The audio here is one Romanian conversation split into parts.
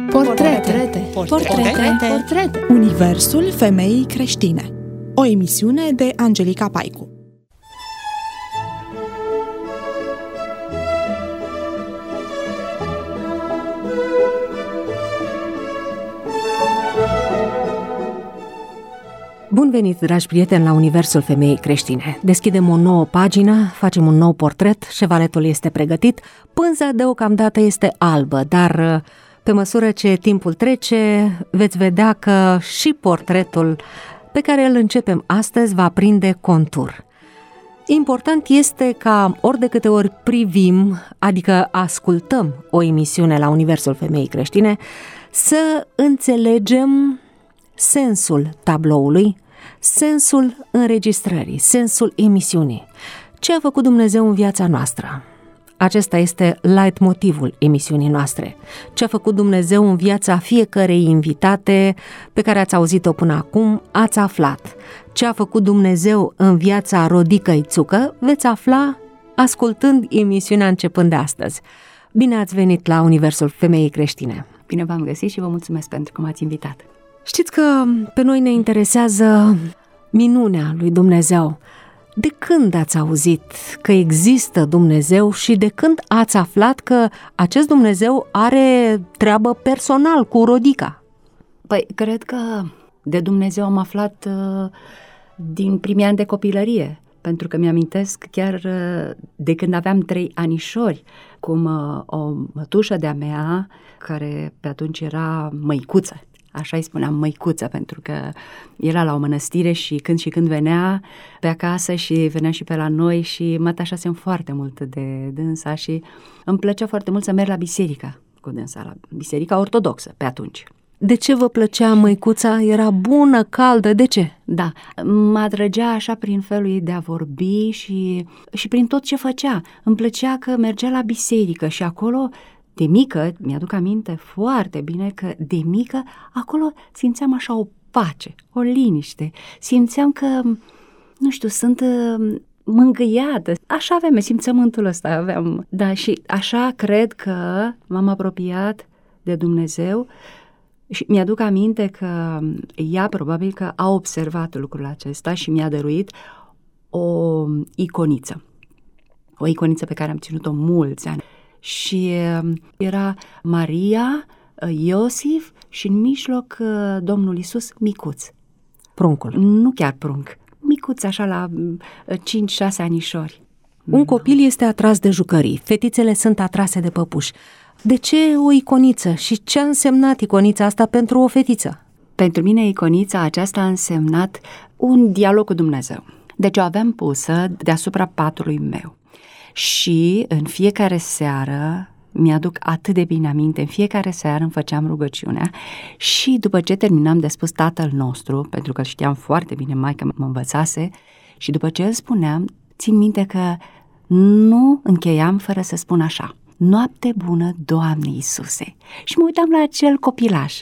Portrete. Universul femeii creștine. O emisiune de Angelica Paicu. Bun venit, dragi prieteni, la Universul femeii creștine. Deschidem o nouă pagină, facem un nou portret, șevaletul este pregătit, pânza deocamdată este albă, dar pe măsură ce timpul trece, veți vedea că și portretul pe care îl începem astăzi va prinde contur. Important este ca ori de câte ori privim, adică ascultăm o emisiune la Universul femeii creștine, să înțelegem sensul tabloului, sensul înregistrării, sensul emisiunii. Ce a făcut Dumnezeu în viața noastră? Acesta este leitmotivul emisiunii noastre. Ce a făcut Dumnezeu în viața fiecărei invitate pe care ați auzit-o până acum, ați aflat. Ce a făcut Dumnezeu în viața Rodica Ițucă, veți afla ascultând emisiunea începând de astăzi. Bine ați venit la Universul femeii creștine. Bine v-am găsit și vă mulțumesc pentru că m-ați invitat. Știți că pe noi ne interesează minunea lui Dumnezeu. De când ați auzit că există Dumnezeu și de când ați aflat că acest Dumnezeu are treabă personal cu Rodica? Păi, cred că de Dumnezeu am aflat din primii ani de copilărie, pentru că mi-amintesc chiar de când aveam 3 anișori, cum o mătușă de-a mea, care pe atunci era măicuță, așa îi spuneam, măicuță, pentru că era la o mănăstire și când venea pe acasă și venea și pe la noi și mă atașasem foarte mult de dânsa și îmi plăcea foarte mult să merg la biserică cu dânsa, la biserica ortodoxă pe atunci. De ce vă plăcea măicuța? Era bună, caldă, de ce? Da, mă atrăgea așa prin felul ei de a vorbi și prin tot ce făcea. Îmi plăcea că mergea la biserică și acolo, de mică, mi-aduc aminte foarte bine că de mică acolo simțeam așa o pace, o liniște. Simțeam că, nu știu, sunt mângâiată. Așa aveam, simțământul ăsta aveam. Da, și așa cred că m-am apropiat de Dumnezeu și mi-aduc aminte că ea probabil că a observat lucrul acesta și mi-a dăruit o iconiță. O iconiță pe care am ținut-o mulți ani. Și era Maria, Iosif și în mijloc Domnul Iisus micuț. Pruncul. Nu chiar prunc, micuț așa la 5-6 anișori. Un copil este atras de jucării, fetițele sunt atrase de păpuși. De ce o iconiță și ce a însemnat iconița asta pentru o fetiță? Pentru mine iconița aceasta a însemnat un dialog cu Dumnezeu. Deci o aveam pusă deasupra patului meu. Și în fiecare seară, mi-aduc atât de bine aminte, în fiecare seară îmi făceam rugăciunea și după ce terminam de spus Tatăl nostru, pentru că știam foarte bine, maica mă învățase, și după ce îl spuneam, țin minte că nu încheiam fără să spun așa: Noapte bună, Doamne Iisuse! Și mă uitam la acel copilaș.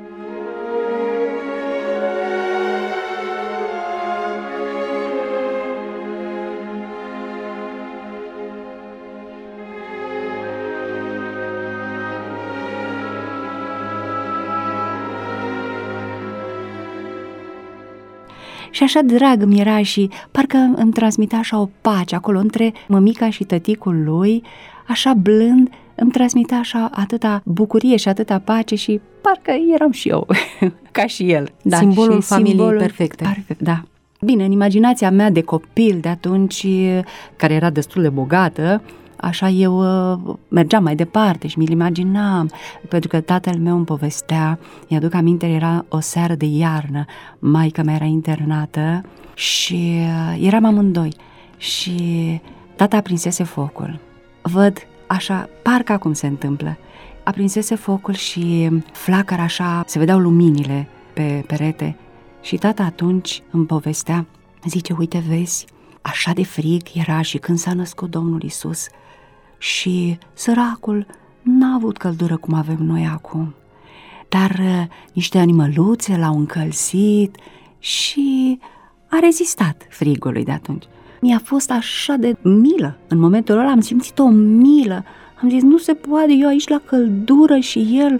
Și așa drag mi era și parcă îmi transmitea așa o pace acolo între mămica și tăticul lui, așa blând, îmi transmitea așa atâta bucurie și atâta pace și parcă eram și eu, ca și el. Da, simbolul familiei perfecte. Perfect, da. Bine, în imaginația mea de copil de atunci, care era destul de bogată, așa eu mergeam mai departe și mi-l imaginam, pentru că tatăl meu îmi povestea, mi-aduc aminte, era o seară de iarnă, maica mea era internată și eram amândoi și tata aprinsese focul. Văd așa, parcă acum se întâmplă, aprinsese focul și flacăra așa, se vedeau luminile pe perete și tata atunci îmi povestea, zice, uite vezi, așa de frig era și când s-a născut Domnul Iisus și săracul n-a avut căldură cum avem noi acum, dar niște animăluțe l-au încălzit și a rezistat frigului de atunci. Mi-a fost așa de milă, în momentul ăla am simțit o milă, am zis nu se poate, eu aici la căldură și el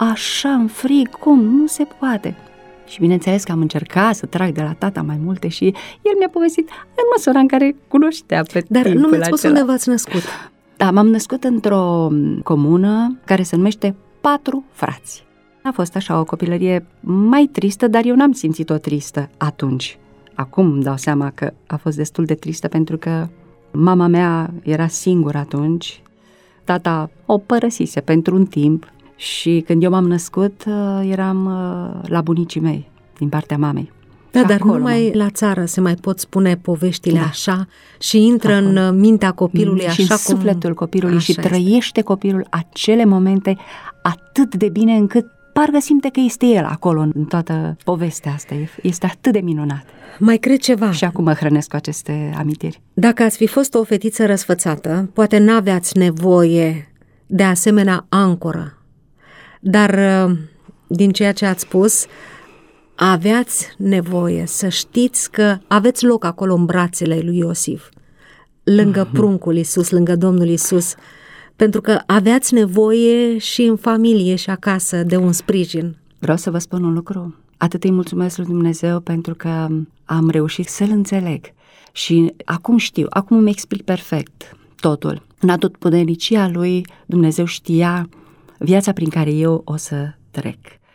așa în frig, cum? Nu se poate. Și bineînțeles că am încercat să trag de la tata mai multe și el mi-a povestit în măsura în care cunoștea pe Dar timpul nu mi-ați spus acela. unde v-ați născut. Da, m-am născut într-o comună care se numește Patru Frați. A fost așa o copilărie mai tristă, dar eu n-am simțit-o tristă atunci. Acum îmi dau seama că a fost destul de tristă pentru că mama mea era singură atunci, tata o părăsise pentru un timp și când eu m-am născut eram la bunicii mei, din partea mamei. Da, dar numai la țară se mai pot spune poveștile așa și intră în mintea copilului și așa în cum... sufletul copilului și Așa trăiește copilul acele momente atât de bine încât parcă simte că este el acolo în toată povestea asta. Este atât de minunat. Mai cred ceva. Și acum mă hrănesc cu aceste amintiri. Dacă ați fi fost o fetiță răsfățată, poate n-aveați nevoie de asemenea ancoră. Dar din ceea ce ați spus, aveați nevoie să știți că aveți loc acolo în brațele lui Iosif, lângă pruncul Iisus, lângă Domnul Iisus, pentru că aveați nevoie și în familie și acasă de un sprijin. Vreau să vă spun un lucru. Atât îi mulțumesc lui Dumnezeu pentru că am reușit să-L înțeleg. Și acum știu, acum îmi explic perfect totul. În atotputernicia lui, Dumnezeu știa viața prin care eu o să trec.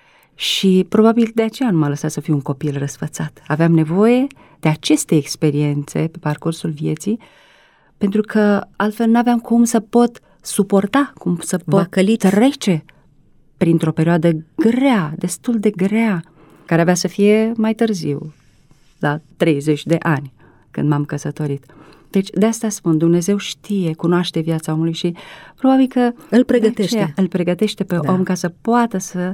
Și probabil de aceea nu m-a lăsat să fiu un copil răsfățat. Aveam nevoie de aceste experiențe pe parcursul vieții, pentru că altfel n-aveam cum să pot suporta, cum să pot trece printr-o perioadă grea, destul de grea, care avea să fie mai târziu, la 30 de ani, când m-am căsătorit. Deci de asta spun, Dumnezeu știe, cunoaște viața omului și probabil că îl pregătește pe om ca să poată să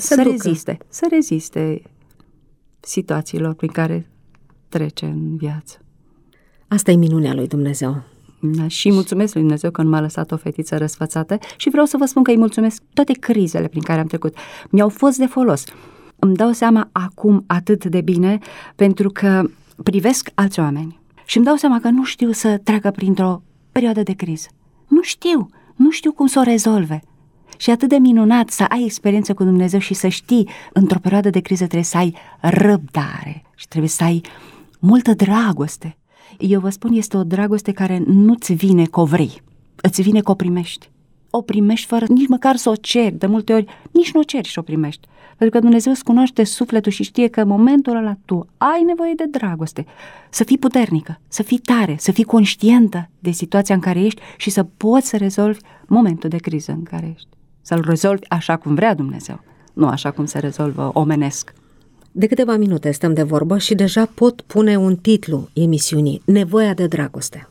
reziste situațiilor prin care trece în viață. Asta e minunea lui Dumnezeu. Da, și mulțumesc lui Dumnezeu că nu m-a lăsat o fetiță răsfățată și vreau să vă spun că îi mulțumesc toate crizele prin care am trecut. Mi-au fost de folos. Îmi dau seama acum atât de bine pentru că privesc alți oameni și îmi dau seama că nu știu să treacă printr-o perioadă de criză. Nu știu cum să o rezolve. Și atât de minunat să ai experiență cu Dumnezeu și să știi, într-o perioadă de criză trebuie să ai răbdare și trebuie să ai multă dragoste. Eu vă spun, este o dragoste care nu-ți vine că o vrei, îți vine că o primești. O primești fără nici măcar să o ceri, de multe ori nici nu o ceri și o primești. Pentru că Dumnezeu îți cunoaște sufletul și știe că în momentul ăla tu ai nevoie de dragoste. Să fii puternică, să fii tare, să fii conștientă de situația în care ești și să poți să rezolvi momentul de criză în care ești. Să-l rezolvi așa cum vrea Dumnezeu, nu așa cum se rezolvă omenesc. De câteva minute stăm de vorbă și deja pot pune un titlu emisiunii, Nevoia de dragoste.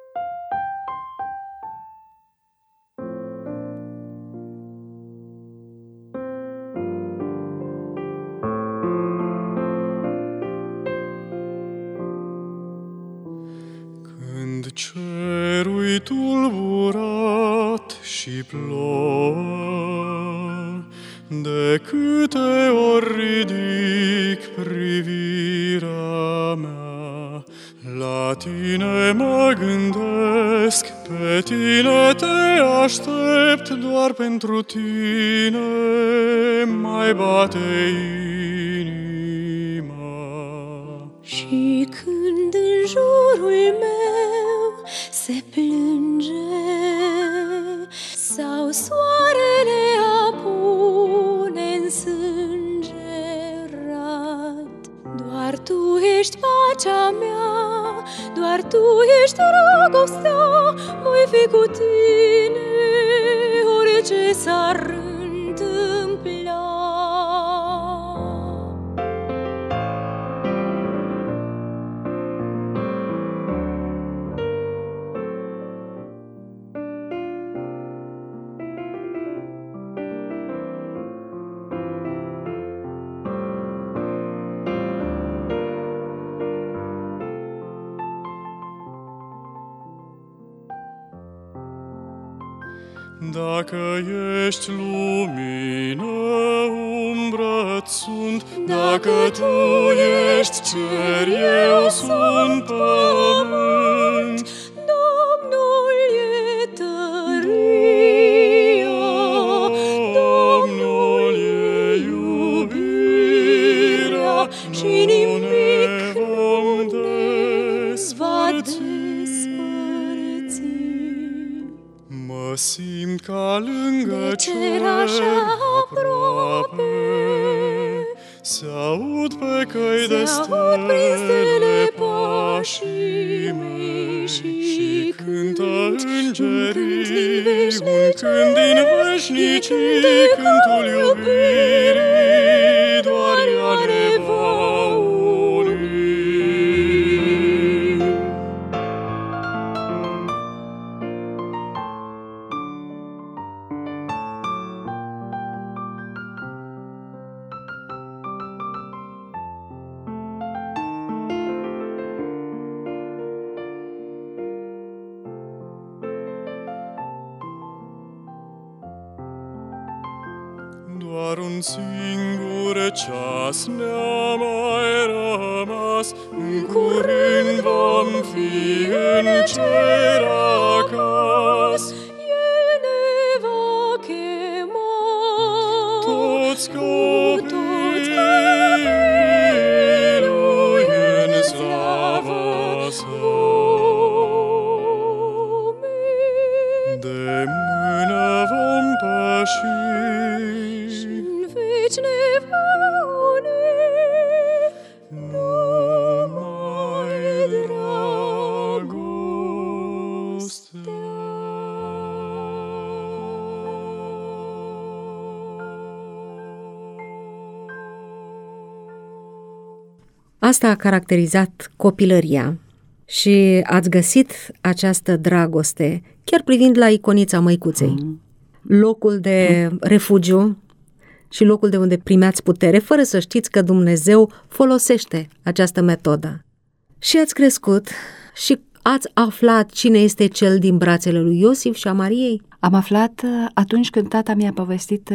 Când cerul-i tulburat și plouă, de câte ori ridic privirea mea, la tine mă gândesc, pe tine te aștept, doar pentru tine mai bate inima. Și când în jurul meu se plânge sau soarele apune în sângerat, doar tu ești pacea mea, doar tu ești dragostea, voi fi cu tine orice s-ar întâmpla. Dacă ești lumină, umbră-ți sunt, dacă tu ești cer, eu sunt pământ. Domnul e tăria, Domnul veșnicii cântul iubirii, doar ea ne va uni. Doar un singur ceas ne-a mai rămas, în curând vom fi în cer acasă. El ne va chema Toți copiii lui în slava sa. De mână vom păși, ne va uni, numai dragostea. Asta a caracterizat copilăria și ați găsit această dragoste chiar privind la iconița Măicuței. Locul de refugiu și locul de unde primeați putere, fără să știți că Dumnezeu folosește această metodă. Și ați crescut și ați aflat cine este cel din brațele lui Iosif și a Mariei? Am aflat atunci când tata mi-a povestit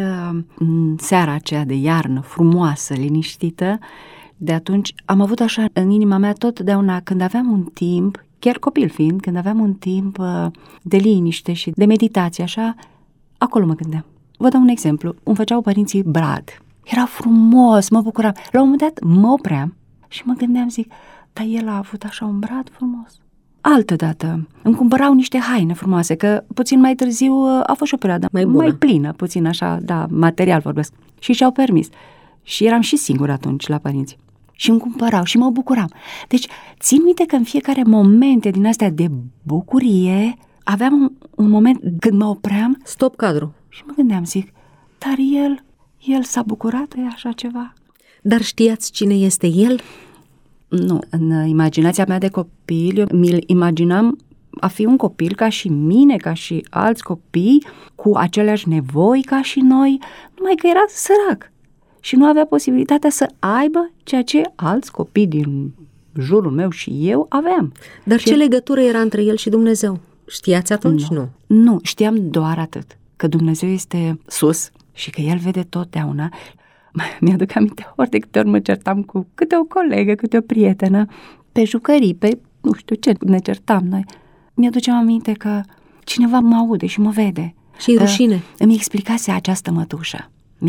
în seara aceea de iarnă, frumoasă, liniștită. De atunci am avut așa în inima mea totdeauna, când aveam un timp, chiar copil fiind, când aveam un timp de liniște și de meditație, așa, acolo mă gândeam. Vă dau un exemplu. Îmi făceau părinții brad. Era frumos, mă bucuram. La un moment dat mă opream și mă gândeam, zic, dar el a avut așa un brad frumos. Altădată îmi cumpărau niște haine frumoase, că puțin mai târziu a fost și o perioadă mai plină, puțin așa, da, material vorbesc. Și și-au permis. Și eram și singur atunci la părinți. Și îmi cumpărau și mă bucuram. Deci, țin minte că în fiecare momente din astea de bucurie, aveam un moment când mă opream. Stop cadru. Și mă gândeam, zic, dar el s-a bucurat de așa ceva? Dar știați cine este el? Nu, în imaginația mea de copil, eu mi-l imaginam a fi un copil ca și mine, ca și alți copii, cu aceleași nevoi ca și noi, numai că era sărac și nu avea posibilitatea să aibă ceea ce alți copii din jurul meu și eu aveam. Dar ce legătură era între el și Dumnezeu? Știați atunci? Nu. Nu, știam doar atât, că Dumnezeu este sus și că El vede totdeauna. Mi-aduc aminte, ori de câte ori mă certam cu câte o colegă, câte o prietenă, pe jucării, pe nu știu ce ne certam noi. Mi-aduceam aminte că cineva mă aude și mă vede. Și rușine. Îmi explicase această mătușă,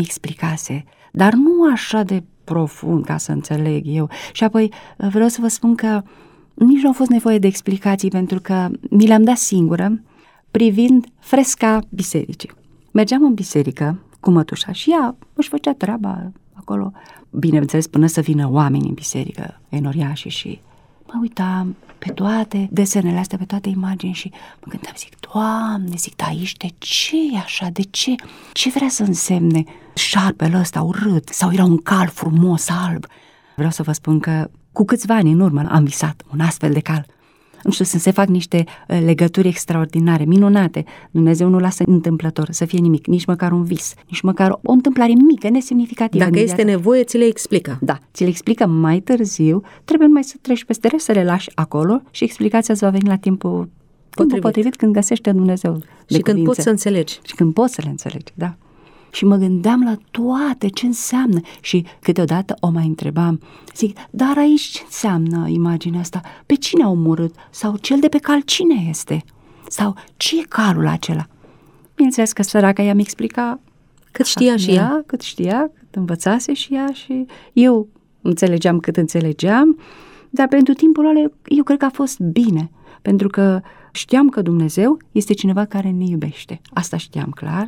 dar nu așa de profund ca să înțeleg eu. Și apoi vreau să vă spun că nici nu a fost nevoie de explicații, pentru că mi le-am dat singură privind fresca bisericii. Mergeam în biserică cu mătușa și ea își făcea treaba acolo, bineînțeles, până să vină oameni în biserică, enoriași, și mă uitam pe toate desenele astea, pe toate imagini și mă gândeam, zic, Doamne, zic, dar aici de ce e așa, de ce? Ce vrea să însemne șarpele ăsta urât? Sau era un cal frumos, alb? Vreau să vă spun că cu câțiva ani în urmă am visat un astfel de cal. Nu știu, să se fac niște legături extraordinare, minunate. Dumnezeu nu lasă întâmplător să fie nimic, nici măcar un vis, nici măcar o întâmplare mică, nesemnificativă. Dacă este nevoie, ți le explică. Da, ți le explică mai târziu, trebuie numai să treci peste rest, să le lași acolo și explicația îți va veni la timpul potrivit, când găsește Dumnezeu. Și când poți să înțelegi. Și când poți să le înțelegi, da. Și mă gândeam la toate, ce înseamnă. Și câteodată o mai întrebam, zic, dar aici ce înseamnă imaginea asta? Pe cine a omorât? Sau cel de pe cal cine este? Sau ce e calul acela? Bineînțeles că săraca ea mi explica cât știa și ea, cât învățase și ea, și eu înțelegeam cât înțelegeam, dar pentru timpul ăla eu cred că a fost bine, pentru că știam că Dumnezeu este cineva care ne iubește. Asta știam clar.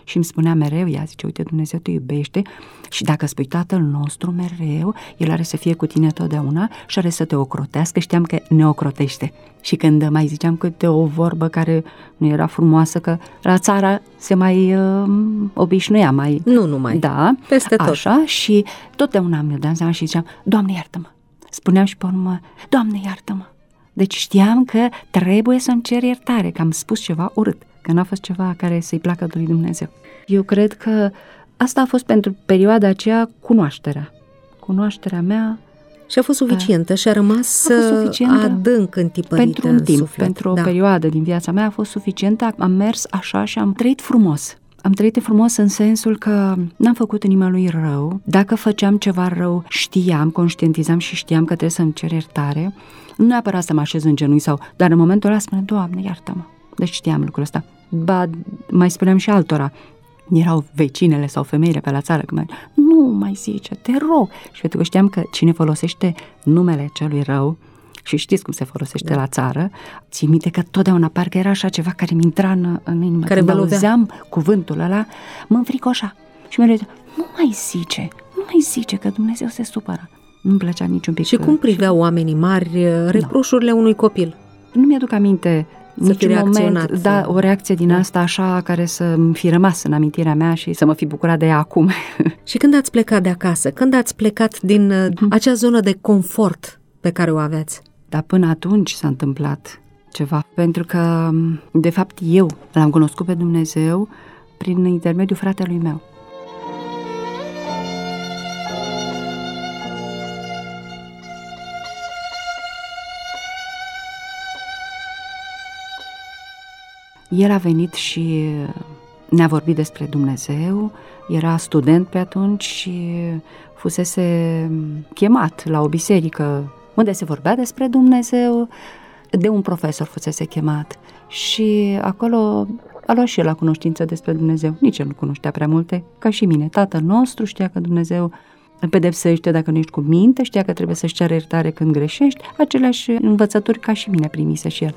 și îmi spunea mereu, ea zice, uite, Dumnezeu te iubește și dacă spui Tatăl nostru mereu, El are să fie cu tine totdeauna și are să te ocrotească. Știam că ne ocrotește. Și când mai ziceam câte o vorbă care nu era frumoasă, că la țară se mai obișnuia mai... Nu numai, da, peste tot. Așa, și totdeauna mi-o dam seama și ziceam, Doamne, iartă-mă. Spuneam și pe urmă, Doamne, iartă-mă. Deci știam că trebuie să-mi cer iertare, că am spus ceva urât, că n-a fost ceva care să-i placă lui Dumnezeu. Eu cred că asta a fost pentru perioada aceea cunoașterea mea. Și a fost suficientă și a rămas adânc întipărită pentru un timp, suflet. pentru o perioadă din viața mea a fost suficientă. Am mers așa și am trăit frumos. Am trăit frumos în sensul că n-am făcut nimănui rău. Dacă făceam ceva rău, conștientizam și știam că trebuie să-mi cer iertare. Nu neapărat să mă așez în genunchi dar în momentul ăla spune, Doamne, iartă-mă. Deci știam lucrul ăsta. Ba, mai spuneam și altora. Erau vecinele sau femeile pe la țară, că nu mai zice, te rog. Și pentru că știam că cine folosește numele celui rău, și știți cum se folosește la țară, țin minte că totdeauna parcă era așa ceva care mi intra în inimă. Care când auzeam cuvântul ăla, mă înfricoșa. Și mereu nu mai zice că Dumnezeu se supără. Nu-mi plăcea niciun pic. Și cum priveau oamenii mari reproșurile unui copil? Nu mi-aduc aminte niciun moment, o reacție din asta așa care să-mi fi rămas în amintirea mea și să mă fi bucurat de ea acum. Și când ați plecat de acasă? Când ați plecat din acea zonă de confort pe care o aveați? Dar până atunci s-a întâmplat ceva, pentru că, de fapt, eu l-am cunoscut pe Dumnezeu prin intermediul fratelui meu. El a venit și ne-a vorbit despre Dumnezeu, era student pe atunci și fusese chemat la o biserică unde se vorbea despre Dumnezeu, de un profesor fusese chemat și acolo a luat și el la cunoștință despre Dumnezeu. Nici el nu cunoștea prea multe, ca și mine. Tatăl nostru știa că Dumnezeu pedepsește dacă nu ești cu minte, știa că trebuie să-și ceară iertare când greșești, aceleași învățături ca și mine primise și el.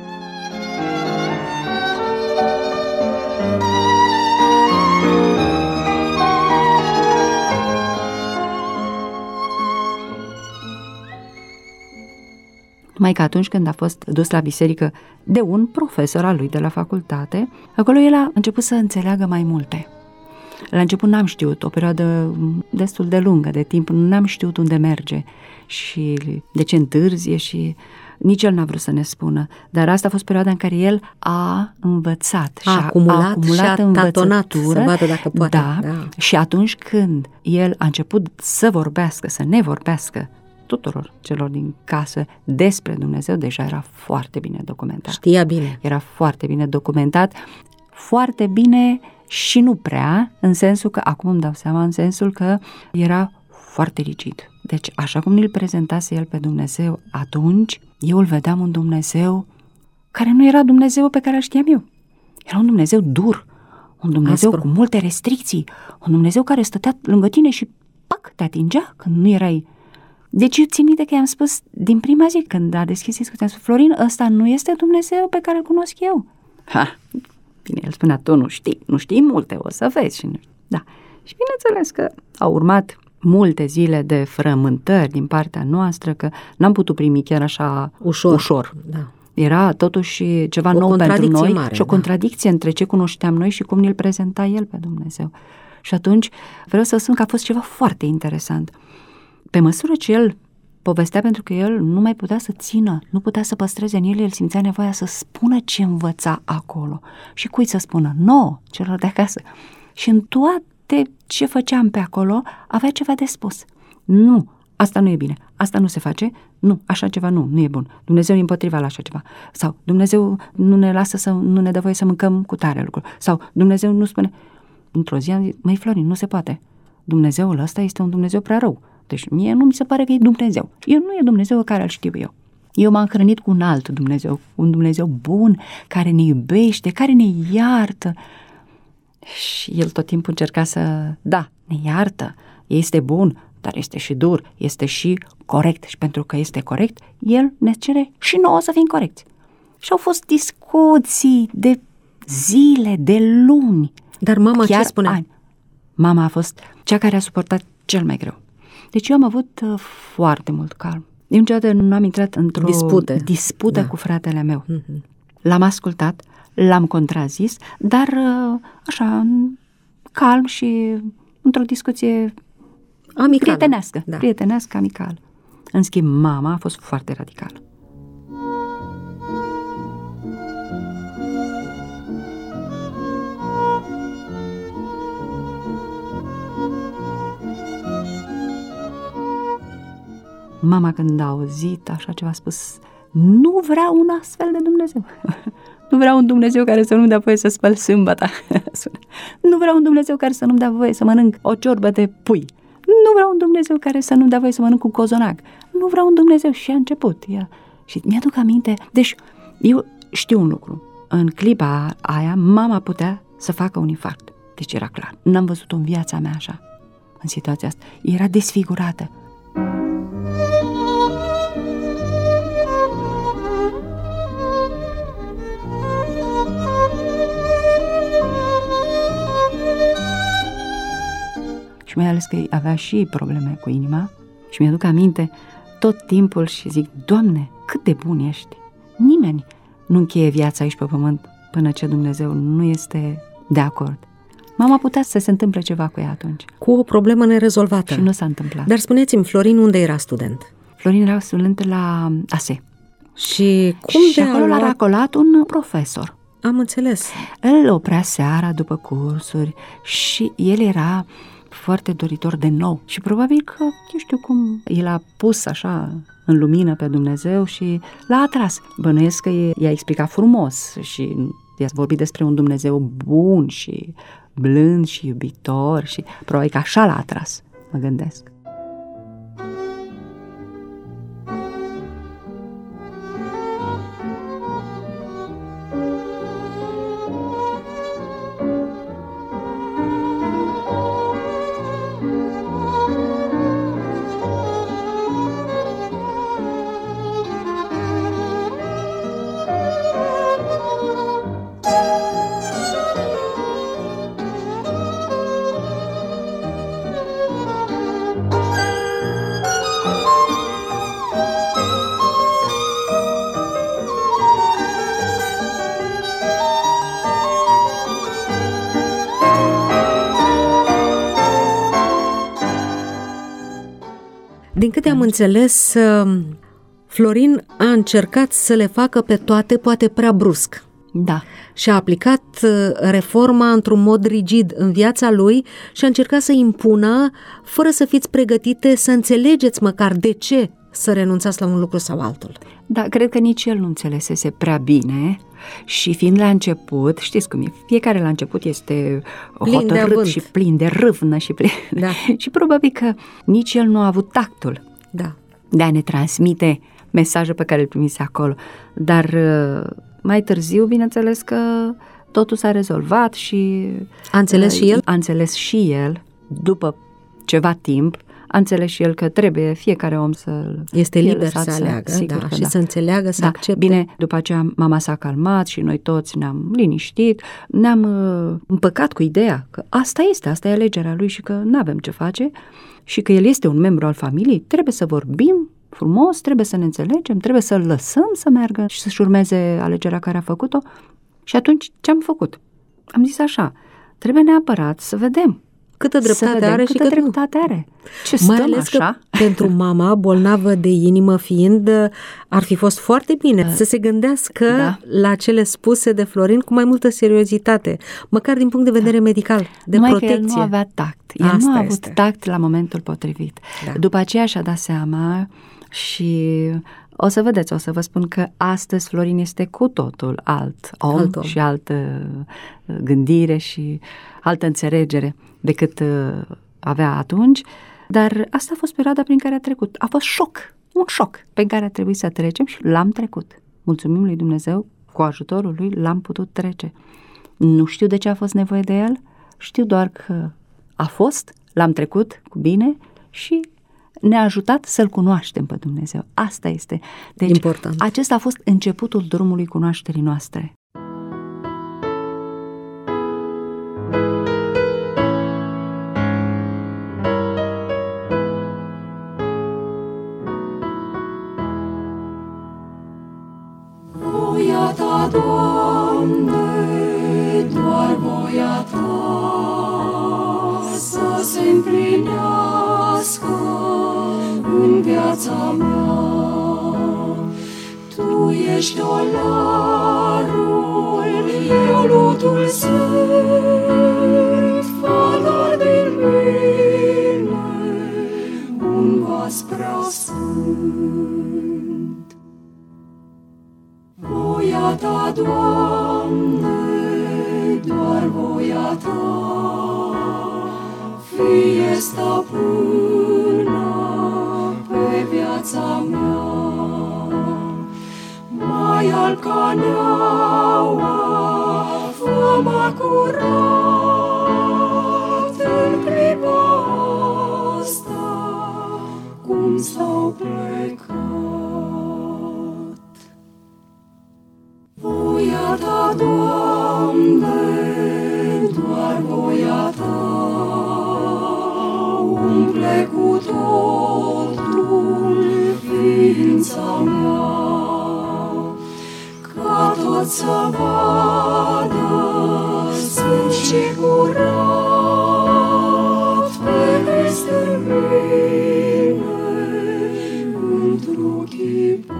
Numai că atunci când a fost dus la biserică de un profesor al lui de la facultate, acolo el a început să înțeleagă mai multe. La început n-am știut, o perioadă destul de lungă de timp, n-am știut unde merge și de ce întârzie și nici el n-a vrut să ne spună. Dar asta a fost perioada în care el a învățat și a acumulat învățătură. Să vadă dacă poate. Da. Și atunci când el a început să vorbească, să ne vorbească tuturor celor din casă despre Dumnezeu, deja era foarte bine documentat. Știa bine. Era foarte bine documentat, foarte bine și nu prea, în sensul că, acum îmi dau seama, în sensul că era foarte rigid. Deci, așa cum ne-l prezentase el pe Dumnezeu atunci, eu îl vedeam un Dumnezeu care nu era Dumnezeu pe care îl știam eu. Era un Dumnezeu dur, un Dumnezeu cu multe restricții, un Dumnezeu care stătea lângă tine și pac, te atingea când nu erai. Deci eu țin minte că i-am spus din prima zi când a deschis discuția, am spus, Florin, ăsta nu este Dumnezeu pe care îl cunosc eu. Bine, el spunea, tu nu știi multe, o să vezi. Și da. Și bineînțeles că au urmat multe zile de frământări din partea noastră, că n-am putut primi chiar așa ușor. Da. Era totuși ceva nou pentru noi mare, și o contradicție între ce cunoșteam noi și cum ne-l prezenta el pe Dumnezeu. Și atunci vreau să spun că a fost ceva foarte interesant. Pe măsură ce el povestea, pentru că el nu mai putea să țină, nu putea să păstreze în el simțea nevoia să spună ce învăța acolo. Și cui să spună? Nouă, celor de acasă. Și în toate ce făceam pe acolo, avea ceva de spus. Nu, asta nu e bine, asta nu se face, nu, așa ceva nu e bun. Dumnezeu e împotriva la așa ceva. Sau Dumnezeu nu ne lasă nu ne dă voie să mâncăm cu tare lucru. Sau Dumnezeu nu spune. Într-o zi am zis, măi Florin, nu se poate. Dumnezeul ăsta este un Dumnezeu prea rău. Deci mie nu mi se pare că e Dumnezeu. El nu e Dumnezeu care îl știu eu. Eu m-am hrănit cu un alt Dumnezeu, un Dumnezeu bun, care ne iubește, care ne iartă. Și el tot timpul încerca ne iartă, este bun, dar este și dur, este și corect. Și pentru că este corect, el ne cere și nouă să fim corecți. Și au fost discuții de zile, de luni, Dar mama chiar ce spunea? Ani. Mama a fost cea care a suportat cel mai greu. Deci eu am avut foarte mult calm. Eu niciodată nu am intrat într-o dispută cu fratele meu. L-am ascultat, l-am contrazis, dar așa, calm și într-o discuție amicală. Prietenească, amicală. În schimb, mama a fost foarte radicală. Mama, când a auzit așa ceva, a spus: nu vreau un astfel de Dumnezeu. Nu vreau un Dumnezeu care să nu-mi dea voie să spăl sâmbăta. Nu vreau un Dumnezeu care să nu-mi dea voie să mănânc o ciorbă de pui. Nu vreau un Dumnezeu care să nu-mi dea voie să mănânc un cozonac. Nu vreau un Dumnezeu. Și a început. Și mi-aduc aminte. Deci, eu știu un lucru. În clipa aia, mama putea să facă un infarct. Deci era clar. N-am văzut-o în viața mea așa, în situația asta. Era desfigurată. Și mai ales că avea și probleme cu inima. Și mi-aduc aminte tot timpul și zic: Doamne, cât de bun ești! Nimeni nu încheie viața aici pe pământ până ce Dumnezeu nu este de acord. Mama putea să se întâmple ceva cu ea atunci. Cu o problemă nerezolvată. Și nu s-a întâmplat. Dar spuneți-mi, Florin unde era student? Florin era student la ASE. Și cum și acolo l-a racolat un profesor. Am înțeles. Îl oprea seara după cursuri și el era foarte doritor de nou. Și probabil că, eu știu cum, el a pus așa în lumină pe Dumnezeu și l-a atras. Bănuiesc că i-a explicat frumos și i-a vorbit despre un Dumnezeu bun și blând și iubitor și probabil că așa l-a atras, mă gândesc. Din câte am înțeles, Florin a încercat să le facă pe toate, poate prea brusc. Da. Și a aplicat reforma într-un mod rigid în viața lui și a încercat să impună, fără să fiți pregătite să înțelegeți măcar de ce să renunțați la un lucru sau altul. Da, cred că nici el nu înțelesese prea bine și fiind la început, știți cum e, fiecare la început este hotărât și plin de râvnă și plin. Da. Și probabil că nici el nu a avut tactul de a ne transmite mesajul pe care îl primise acolo. Dar mai târziu, bineînțeles că totul s-a rezolvat și a înțeles și el? A înțeles și el, după ceva timp, a înțeles și el că trebuie fiecare om să este liber să aleagă, și să înțeleagă, să accepte. Bine, după aceea mama s-a calmat și noi toți ne-am liniștit, ne-am împăcat cu ideea că asta e alegerea lui și că n-avem ce face și că el este un membru al familiei, trebuie să vorbim frumos, trebuie să ne înțelegem, trebuie să-l lăsăm să meargă și să-și urmeze alegerea care a făcut-o. Și atunci ce am făcut? Am zis așa: trebuie neapărat să vedem câtă dreptate are și câtă dreptate are. Ce mai ales așa? Că pentru mama, bolnavă de inimă fiind, ar fi fost foarte bine să se gândească la cele spuse de Florin cu mai multă seriozitate, măcar din punct de vedere medical, de protecție. Că el nu avea tact. El nu a avut tact la momentul potrivit. După aceea și-a dat seama și o să vedeți, o să vă spun că astăzi Florin este cu totul alt om și altă gândire și altă înțelegere decât avea atunci, dar asta a fost perioada prin care a trecut. A fost un șoc pe care a trebuit să trecem și l-am trecut. Mulțumim lui Dumnezeu, cu ajutorul lui l-am putut trece. Nu știu de ce a fost nevoie de el, știu doar că a fost, l-am trecut cu bine și ne-a ajutat să-L cunoaștem pe Dumnezeu. Asta este. Deci, important. Acesta a fost începutul drumului cunoașterii noastre. Ta, Doamne, doar voia Ta să se împlinească în viața mea. Tu ești olarul, eu lutul sunt, fă doar din mine un vas prea sfânt. Voia Ta, Doamne, doar voia Ta, fie stăpână pe viața mea. Mai alb ca neaua, fă-mă curat în clipa asta, cum s-au plecat. Voia Ta, Doamne, doar voia Ta, umple cu totul ființa mea, ca tot să vadă sfânt și curat pe Crist în mine, întruchipat.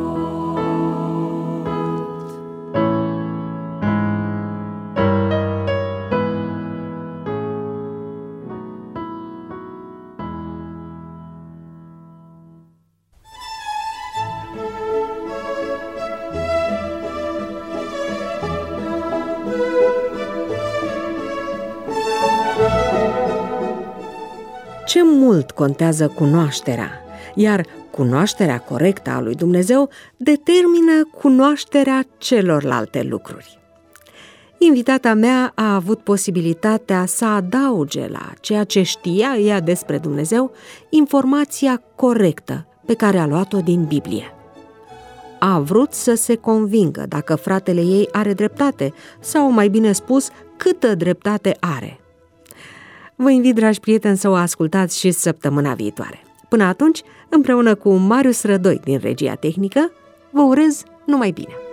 Ce mult contează cunoașterea, iar cunoașterea corectă a lui Dumnezeu determină cunoașterea celorlalte lucruri. Invitata mea a avut posibilitatea să adauge la ceea ce știa ea despre Dumnezeu informația corectă pe care a luat-o din Biblie. A vrut să se convingă dacă fratele ei are dreptate sau, mai bine spus, câtă dreptate are. Vă invit, dragi prieteni, să o ascultați și săptămâna viitoare. Până atunci, împreună cu Marius Rădoi din regia tehnică, vă urez numai bine!